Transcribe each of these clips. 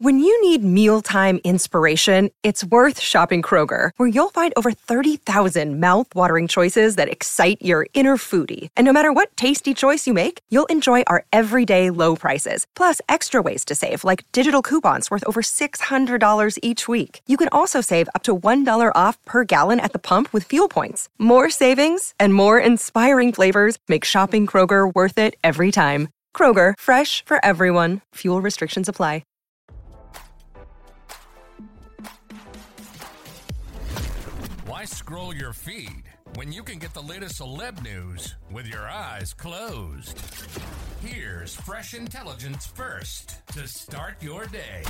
When you need mealtime inspiration, it's worth shopping Kroger, where you'll find over 30,000 mouth-watering choices that excite your inner foodie. And no matter what tasty choice you make, you'll enjoy our everyday low prices, plus extra ways to save, like digital coupons worth over $600 each week. You can also save up to $1 off per gallon at the pump with fuel points. More savings and more inspiring flavors make shopping Kroger worth it every time. Kroger, fresh for everyone. Fuel restrictions apply. Why scroll your feed when you can get the latest celeb news with your eyes closed? Here's fresh intelligence first to start your day.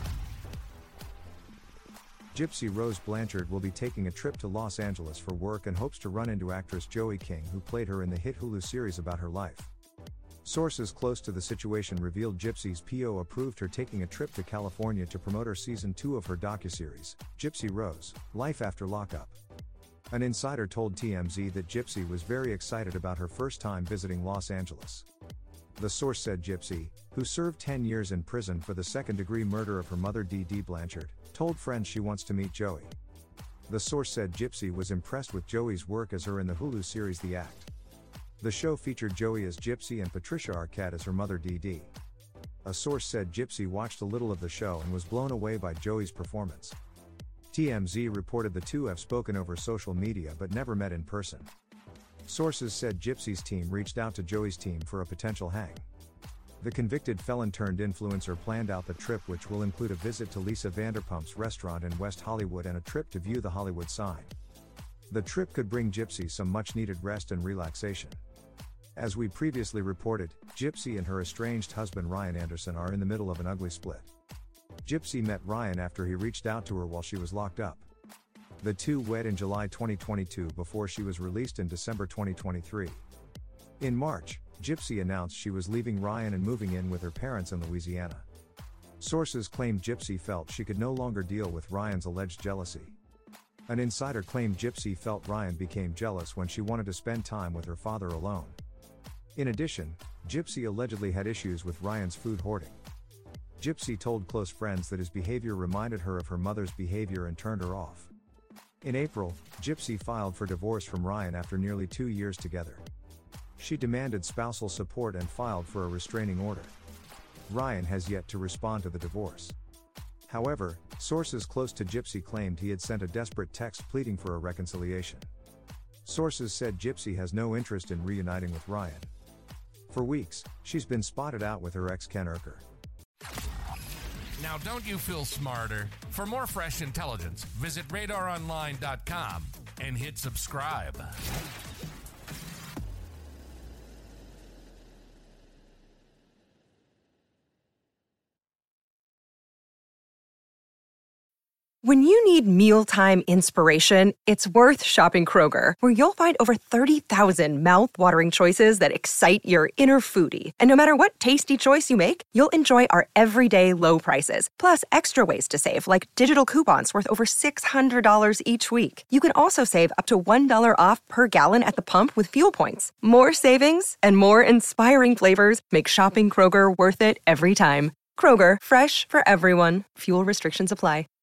Gypsy Rose Blanchard will be taking a trip to Los Angeles for work and hopes to run into actress Joey King, who played her in the hit Hulu series about her life. Sources close to the situation revealed Gypsy's PO approved her taking a trip to California to promote her season 2 of her docuseries, Gypsy Rose: Life After Lockup. An insider told TMZ that Gypsy was very excited about her first time visiting Los Angeles. The source said Gypsy, who served 10 years in prison for the second-degree murder of her mother Dee Dee Blanchard, told friends she wants to meet Joey. The source said Gypsy was impressed with Joey's work as her in the Hulu series The Act. The show featured Joey as Gypsy and Patricia Arquette as her mother Dee Dee. A source said Gypsy watched a little of the show and was blown away by Joey's performance. TMZ reported the two have spoken over social media but never met in person. Sources said Gypsy's team reached out to Joey's team for a potential hang. The convicted felon-turned-influencer planned out the trip, which will include a visit to Lisa Vanderpump's restaurant in West Hollywood and a trip to view the Hollywood sign. The trip could bring Gypsy some much-needed rest and relaxation. As we previously reported, Gypsy and her estranged husband Ryan Anderson are in the middle of an ugly split. Gypsy met Ryan after he reached out to her while she was locked up. The two wed in July 2022 before she was released in December 2023. In March, Gypsy announced she was leaving Ryan and moving in with her parents in Louisiana. Sources claimed Gypsy felt she could no longer deal with Ryan's alleged jealousy. An insider claimed Gypsy felt Ryan became jealous when she wanted to spend time with her father alone. In addition, Gypsy allegedly had issues with Ryan's food hoarding. Gypsy told close friends that his behavior reminded her of her mother's behavior and turned her off. In April, Gypsy filed for divorce from Ryan after nearly 2 years together. She demanded spousal support and filed for a restraining order. Ryan has yet to respond to the divorce. However, sources close to Gypsy claimed he had sent a desperate text pleading for a reconciliation. Sources said Gypsy has no interest in reuniting with Ryan. For weeks, she's been spotted out with her ex Ken Urker. Now, don't you feel smarter? For more fresh intelligence, visit RadarOnline.com and hit subscribe. When you need mealtime inspiration, it's worth shopping Kroger, where you'll find over 30,000 mouth-watering choices that excite your inner foodie. And no matter what tasty choice you make, you'll enjoy our everyday low prices, plus extra ways to save, like digital coupons worth over $600 each week. You can also save up to $1 off per gallon at the pump with fuel points. More savings and more inspiring flavors make shopping Kroger worth it every time. Kroger, fresh for everyone. Fuel restrictions apply.